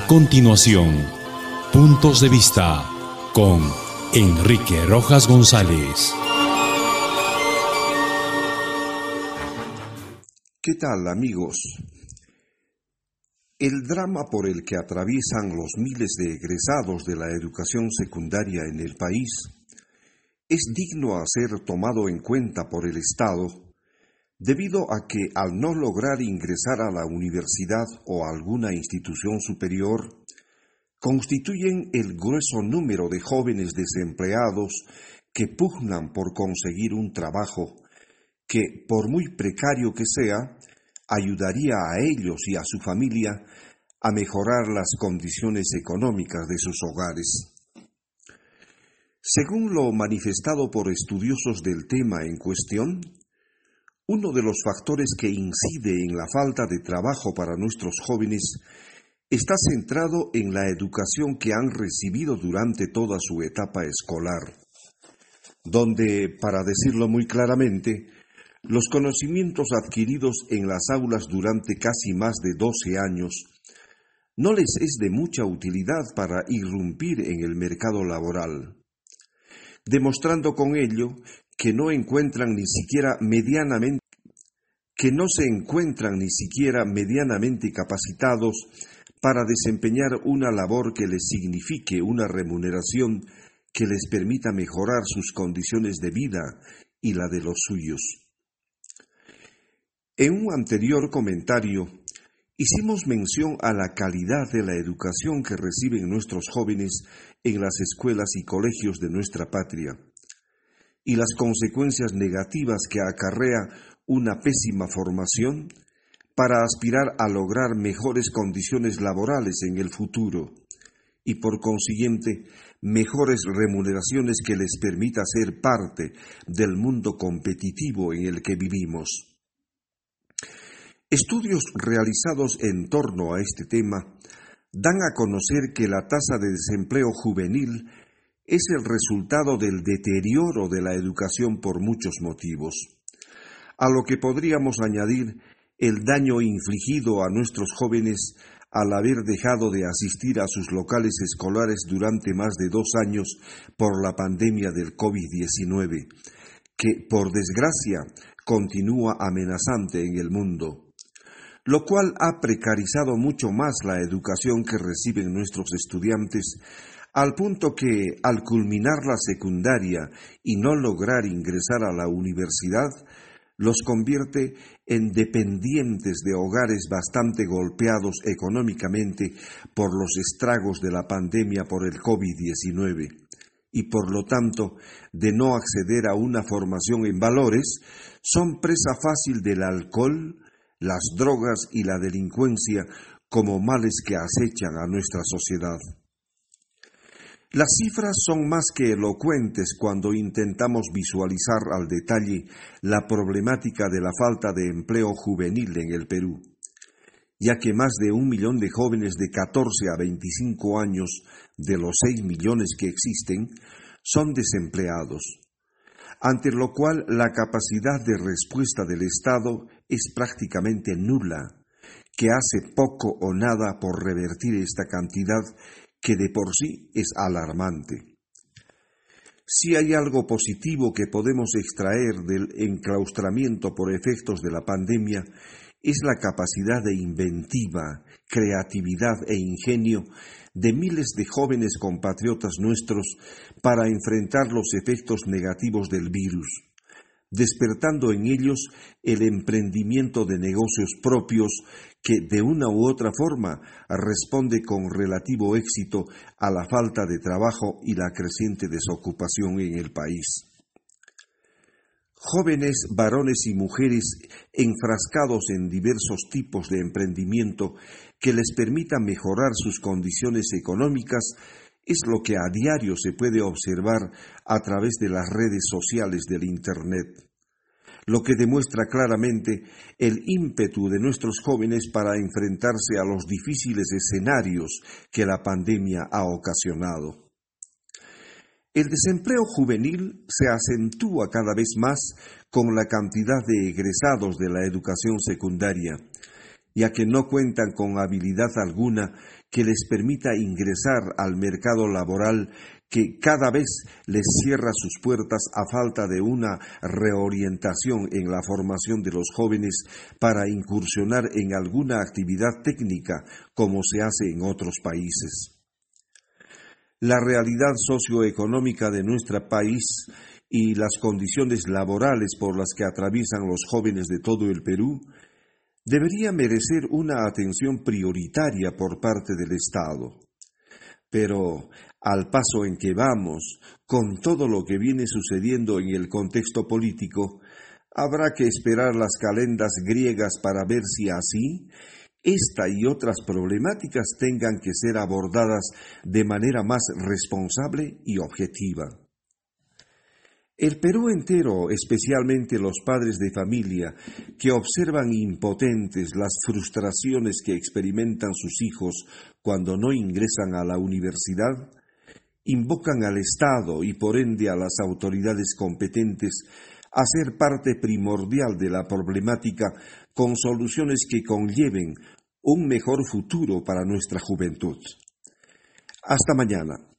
continuación, Puntos de Vista con Enrique Rojas González. ¿Qué tal, amigos? El drama por el que atraviesan los miles de egresados de la educación secundaria en el país es digno a ser tomado en cuenta por el Estado, debido a que al no lograr ingresar a la universidad o a alguna institución superior, constituyen el grueso número de jóvenes desempleados que pugnan por conseguir un trabajo que, por muy precario que sea, ayudaría a ellos y a su familia a mejorar las condiciones económicas de sus hogares. Según lo manifestado por estudiosos del tema en cuestión, uno de los factores que incide en la falta de trabajo para nuestros jóvenes está centrado en la educación que han recibido durante toda su etapa escolar, donde, para decirlo muy claramente, los conocimientos adquiridos en las aulas durante casi más de 12 años no les es de mucha utilidad para irrumpir en el mercado laboral, demostrando con ello que no se encuentran ni siquiera medianamente capacitados para desempeñar una labor que les signifique una remuneración que les permita mejorar sus condiciones de vida y la de los suyos. En un anterior comentario, hicimos mención a la calidad de la educación que reciben nuestros jóvenes en las escuelas y colegios de nuestra patria, y las consecuencias negativas que acarrea una pésima formación para aspirar a lograr mejores condiciones laborales en el futuro y, por consiguiente, mejores remuneraciones que les permita ser parte del mundo competitivo en el que vivimos. Estudios realizados en torno a este tema dan a conocer que la tasa de desempleo juvenil es el resultado del deterioro de la educación por muchos motivos, a lo que podríamos añadir el daño infligido a nuestros jóvenes al haber dejado de asistir a sus locales escolares durante más de 2 años por la pandemia del COVID-19, que, por desgracia, continúa amenazante en el mundo, lo cual ha precarizado mucho más la educación que reciben nuestros estudiantes, al punto que, al culminar la secundaria y no lograr ingresar a la universidad, los convierte en dependientes de hogares bastante golpeados económicamente por los estragos de la pandemia por el COVID-19 y, por lo tanto, de no acceder a una formación en valores, son presa fácil del alcohol, las drogas y la delincuencia como males que acechan a nuestra sociedad. Las cifras son más que elocuentes cuando intentamos visualizar al detalle la problemática de la falta de empleo juvenil en el Perú, ya que más de 1 millón de jóvenes de 14 a 25 años de los 6 millones que existen son desempleados, ante lo cual la capacidad de respuesta del Estado es prácticamente nula, que hace poco o nada por revertir esta cantidad que de por sí es alarmante. Si hay algo positivo que podemos extraer del enclaustramiento por efectos de la pandemia, es la capacidad de inventiva, creatividad e ingenio de miles de jóvenes compatriotas nuestros para enfrentar los efectos negativos del virus, despertando en ellos el emprendimiento de negocios propios que, de una u otra forma, responde con relativo éxito a la falta de trabajo y la creciente desocupación en el país. Jóvenes, varones y mujeres enfrascados en diversos tipos de emprendimiento que les permita mejorar sus condiciones económicas es lo que a diario se puede observar a través de las redes sociales del Internet, lo que demuestra claramente el ímpetu de nuestros jóvenes para enfrentarse a los difíciles escenarios que la pandemia ha ocasionado. El desempleo juvenil se acentúa cada vez más con la cantidad de egresados de la educación secundaria, ya que no cuentan con habilidad alguna que les permita ingresar al mercado laboral que cada vez les cierra sus puertas a falta de una reorientación en la formación de los jóvenes para incursionar en alguna actividad técnica como se hace en otros países. La realidad socioeconómica de nuestro país y las condiciones laborales por las que atraviesan los jóvenes de todo el Perú debería merecer una atención prioritaria por parte del Estado. Pero al paso en que vamos, con todo lo que viene sucediendo en el contexto político, habrá que esperar las calendas griegas para ver si así esta y otras problemáticas tengan que ser abordadas de manera más responsable y objetiva. El Perú entero, especialmente los padres de familia, que observan impotentes las frustraciones que experimentan sus hijos cuando no ingresan a la universidad, invocan al Estado y por ende a las autoridades competentes a ser parte primordial de la problemática con soluciones que conlleven un mejor futuro para nuestra juventud. Hasta mañana.